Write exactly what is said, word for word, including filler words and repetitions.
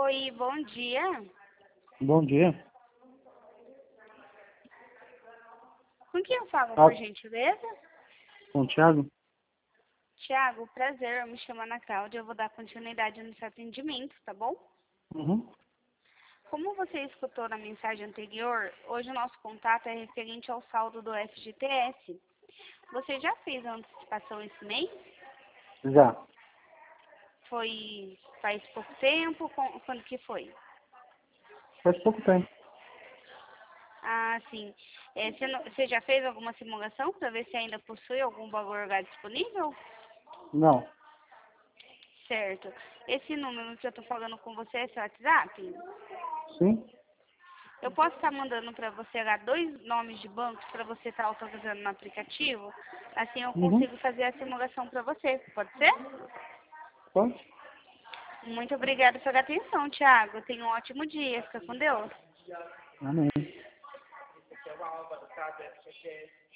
Oi, bom dia. Bom dia. Com quem eu falo, Ah, por gentileza? com o Thiago? Tiago, prazer, eu me chamo Ana Cláudia, eu vou dar continuidade no seu atendimento, tá bom? Uhum. Como você escutou na mensagem anterior, hoje o nosso contato é referente ao saldo do F G T S. Você já fez a antecipação esse mês? Já. Foi faz pouco tempo? Com- Quando que foi? Faz pouco tempo. Ah, sim. É, você, não- você já fez alguma simulação para ver se ainda possui algum valor H disponível? Não. Certo. Esse número que eu estou falando com você é seu WhatsApp? Sim? Eu posso estar mandando para você lá dois nomes de bancos para você estar autorizando no aplicativo? Assim eu Uhum. consigo fazer a simulação para você. Pode ser? Pode? Muito obrigada pela atenção, Thiago. Tenha um ótimo dia. Fica com Deus. Amém.